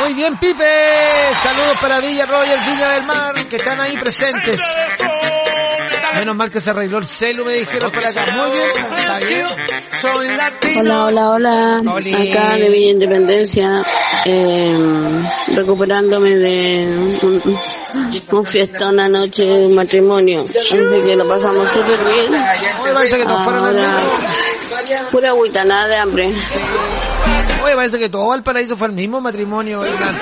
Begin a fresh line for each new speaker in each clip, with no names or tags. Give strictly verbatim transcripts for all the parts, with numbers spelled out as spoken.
Muy bien, Pipe. Saludos para Villa Roger, Villa del Mar, que están ahí presentes. Menos mal que se arregló el celu, me dijeron por acá. Muy bien, está bien.
Hola, hola, hola.
Oli.
Acá de Villa Independencia, eh, recuperándome de un, un fiestón anoche de un matrimonio. Así que lo pasamos súper bien.
Oye, parece que todos fueron
Ahora,
al...
pura agüita, nada de hambre.
Oye, parece que todo Valparaíso fue el mismo matrimonio. ¿Verdad?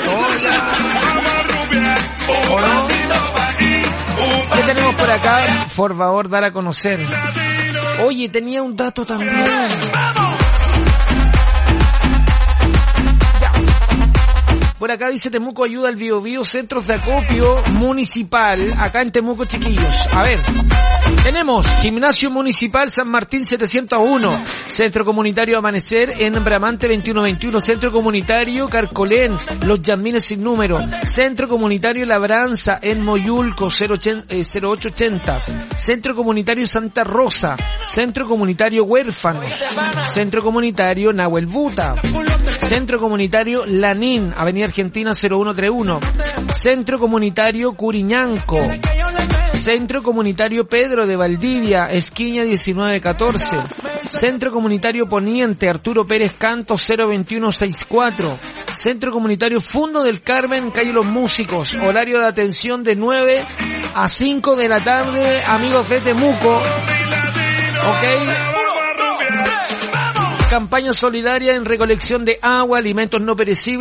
¿O no? ¿Qué tenemos por acá? Por favor, dar a conocer. Oye, tenía un dato también. Por acá dice Temuco ayuda al Bio Bio, centros de acopio municipal, acá en Temuco, chiquillos. A ver, tenemos Gimnasio Municipal San Martín setecientos uno, Centro Comunitario Amanecer en Bramante veintiuno veintiuno, Centro Comunitario Carcolén, Los Yamines sin número, Centro Comunitario Labranza en Moyulco cero ocho ochenta, Centro Comunitario Santa Rosa, Centro Comunitario Huérfanos, Centro Comunitario Nahuel Buta, Centro Comunitario Lanín, Avenida Argentina cero uno treinta y uno, Centro Comunitario Curiñanco, Centro Comunitario Pedro de Valdivia, Esquiña diecinueve catorce, Centro Comunitario Poniente, Arturo Pérez Canto cero veintiuno sesenta y cuatro, Centro Comunitario Fundo del Carmen, Calle Los Músicos, horario de atención de nueve a cinco de la tarde, amigos de Temuco, ok. Campaña solidaria en recolección de agua, alimentos no perecibles.